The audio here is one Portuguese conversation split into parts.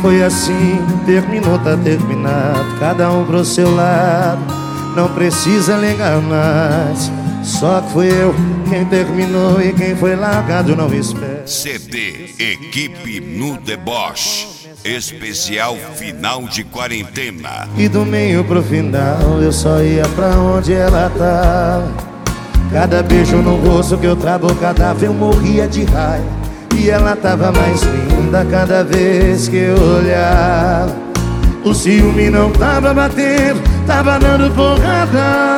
foi assim, terminou, tá terminado, cada um pro seu lado, não precisa ligar mais. Só que fui eu quem terminou e quem foi largado não espera. CD Equipe no Deboche, especial final de quarentena. E do meio pro final eu só ia pra onde ela tava. Cada beijo no rosto que eu trabucava eu morria de raiva. E ela tava mais linda cada vez que eu olhava. O ciúme não tava batendo, tava dando porrada.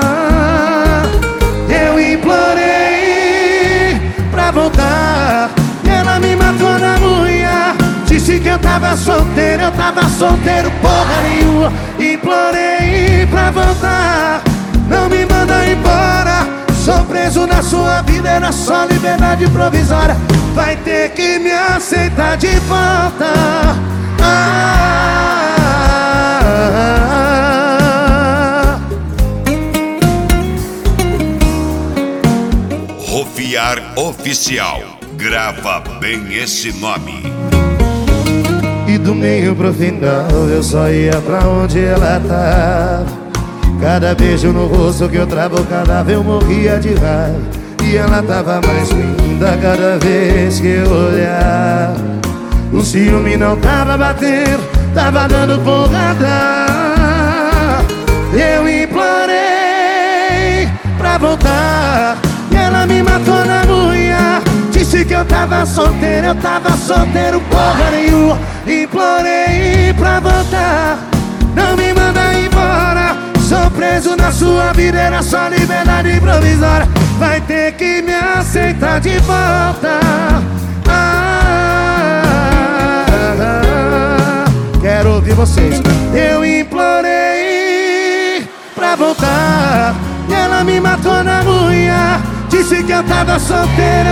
Eu implorei pra voltar e ela me matou na unha. Disse que eu tava solteiro porra nenhuma. Implorei pra voltar, não me manda embora. Sou preso na sua vida, era só liberdade provisória. Vai ter que me aceitar de volta. Rofiar Oficial, grava bem esse nome. E do meio pro final eu só ia pra onde ela tava. Cada beijo no rosto que eu trabucava eu morria de raiva. E ela tava mais linda cada vez que eu olhava. O ciúme não tava batendo, tava dando porrada. Eu implorei pra voltar e ela me matou na unha. Disse que eu tava solteiro porra nenhuma. Implorei pra voltar, não me manda embora. Sou preso na sua vida, era só liberdade provisória. Vai ter que me aceitar de volta. Quero ouvir vocês. Eu implorei pra voltar e ela me matou na unha. Disse que eu tava solteiro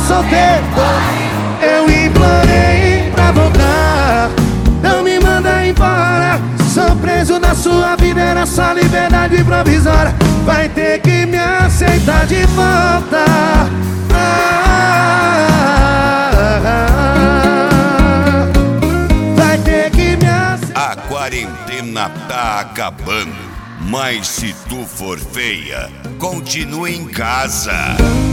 Eu implorei pra voltar, não me manda embora. Sou preso na sua vida, era só liberdade provisória. Vai ter que me aceitar de volta. Vai ter que me aceitar. A quarentena tá acabando, mas se tu for feia, continua em casa.